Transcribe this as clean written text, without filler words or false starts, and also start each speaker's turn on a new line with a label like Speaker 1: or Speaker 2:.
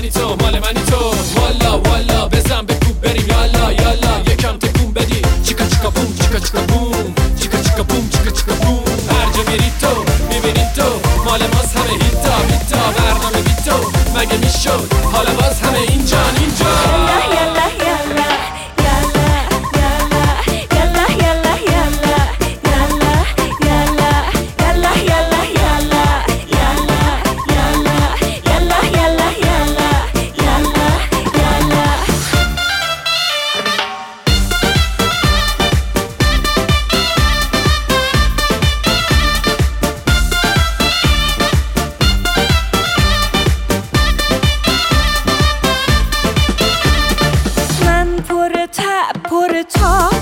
Speaker 1: منی تو مال منی تو والا والا بزن بکوب بریم یالا یالا یکم تکون بدی چیکا چیکا بوم چیکا چیکا بوم چیکا چیکا بوم چیکا چیکا بوم هر جا میری تو میبینی تو مال ماست همه هیتا هیتا برنامه بی تو مگه میشد حالا باز همه اینجان اینجا
Speaker 2: پر تا